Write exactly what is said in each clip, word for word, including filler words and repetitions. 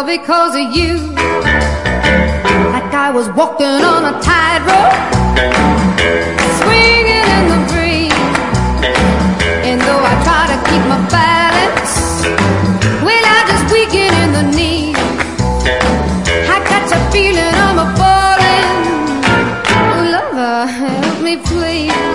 all because of you. Like I was walking on a tightrope, swinging in the breeze. And though I try to keep my balance, well, I just weaken in the knees. I got a feeling I'm a falling. Oh, lover, help me please.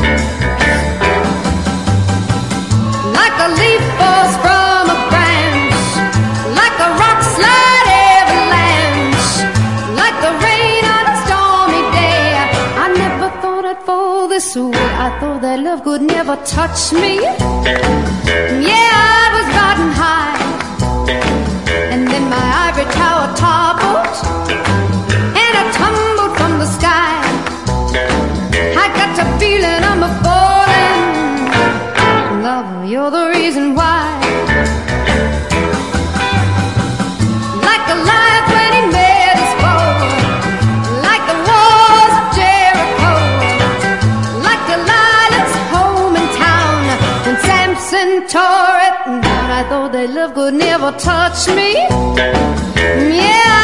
Like a leaf falls from a branch, like a rock slide avalanche, like the rain on a stormy day. I never thought I'd fall this way. I thought that love could never touch me. Yeah, I was riding high, and then my ivory tower toppled, and I tumbled from the sky. I got a feeling I'm a falling. Lover, you're the reason why. Like a lion when he met his foe, like the walls of Jericho, like the lilacs home in town when Samson tore it down. I thought that love could never touch me. Yeah,